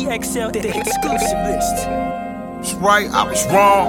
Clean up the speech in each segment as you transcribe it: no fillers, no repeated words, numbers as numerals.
TXL, the exclusive list. That's right, I was wrong.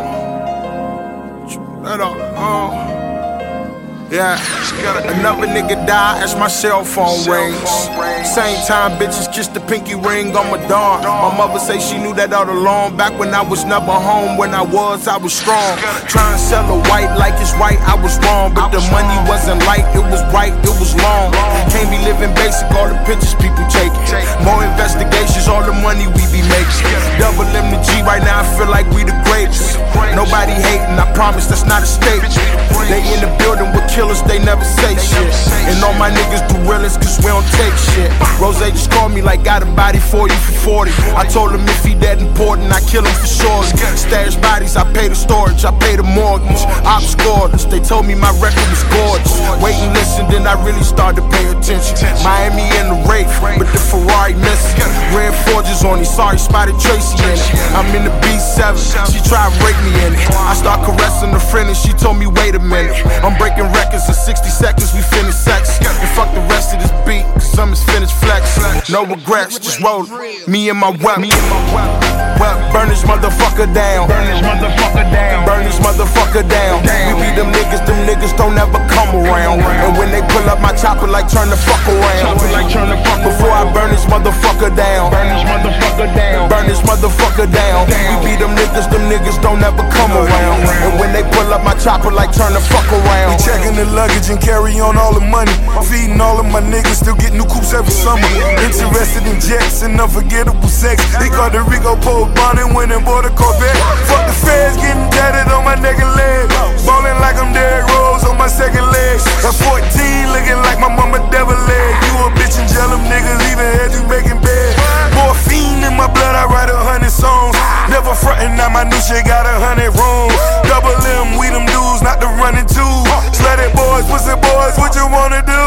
Yeah, another nigga died as my cell phone rings. Same time bitches kiss the pinky ring on my dawn. My mother say she knew that all along. Back when I was never home, when I was strong. Trying to sell a white like it's right, I was wrong. But the money wasn't light, it was right, it was long. Can't be living basic, all the pictures people taking. More investigations, all the money we be making. Double M to G right now, I feel like we the greatest. Nobody hating, I promise that's not a statement. They in the building with killers, they never say shit. And all my niggas do realest, cause we don't take shit. Rose just called me like, got a body for you for 40. I told him if he that important, I kill him for sure. Stash bodies, I pay the storage, I pay the mortgage. I'm scoreless, they told me my record was gorgeous. Wait and listen, then I really started to pay attention. Miami in the Wraith, but the Ferrari missing. Red Forges on it, sorry, spotted Tracy in it. I'm in the B7, she tried to break me in it. I start caressing a friend and she told me, wait a minute. I'm breaking records in 60 seconds, we finish sex. And fuck the rest of this beat, cause I'm just finished flex. No regrets, just roll me and my weapon. Burn this motherfucker down. Burn this motherfucker down. Burn this motherfucker down. We be them niggas don't ever come around. And when they pull up my chopper like turn the fuck around. Before I burn this motherfucker down. Burn this motherfucker down. Burn this motherfucker down. We be them niggas don't ever come around. And when they pull up my chopper like turn the fuck around. We checking the luggage and carry on all the money. Feeding all of my niggas, still get new coupes every summer. Interested in jets and unforgettable sex. They called the Rico Pole Bonnet, went and bought a Corvette. Fuck the feds, getting tatted on my neck and leg. Ballin' like I'm Derrick Rose on my second leg. At 14, looking like my mama devil leg. You a bitch and jealous niggas, even had you making bed. Morphine in my blood, I write 100 songs. Never frontin', now my new shit got 100 rooms. Double M, we them dudes, not the running two. Slutty boys, pussy boys, what you wanna do?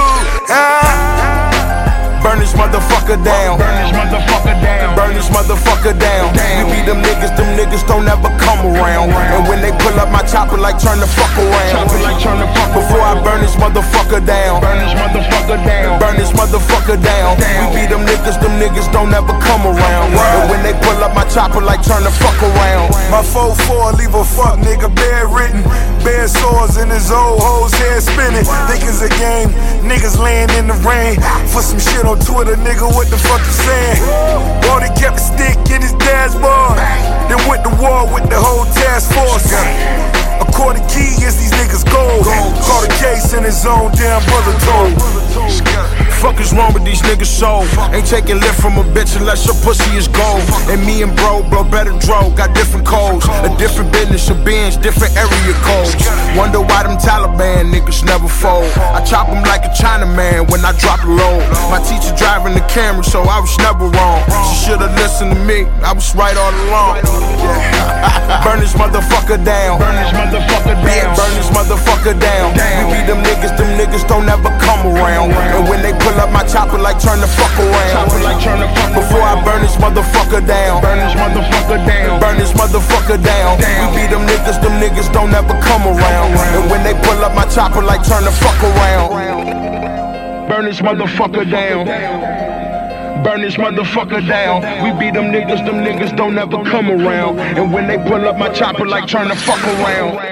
Burn this motherfucker down. Burn this motherfucker down. Burn this motherfucker down. We be them niggas don't ever come around. And when they pull up my chopper like turn the fuck around. Before I burn this motherfucker down. Burn this motherfucker down. Burn this motherfucker down. We be them niggas don't ever come around. And when they pull up my chopper like turn the fuck around. My 4-4 leave a fuck nigga bedridden. Bare sores in his old hoes head spinning. Think it's a game, niggas laying in the rain. For some shit on Twitter, nigga, what the fuck you saying? Won't he kept a stick in his dashboard. Then went to war with the whole task force. A quarter key is these niggas gold. Caught a case in his own damn brother told. Fuck is wrong with these niggas soul? Ain't taking lift from a bitch unless your pussy is gold. And me and bro blow better dro, got different codes. A different business, a binge, different area codes. Wonder why them Taliban niggas never fold. I chop them like a Chinaman when I drop a load. My teacher driving the camera, so I was never wrong. She should've listened to me, I was right all along. Burn this motherfucker down. Burn this motherfucker down. Burn this motherfucker down. We be them niggas don't ever come around. And when they pull up my chopper like turn the fuck around. Before I burn this motherfucker down. Burn this motherfucker down. Burn this motherfucker down. We be them niggas don't ever come around. And when they pull up my chopper like turn the fuck around. Burn this motherfucker down. Burn this motherfucker down. We be them niggas don't ever come around. And when they pull up my chopper like turn the fuck around.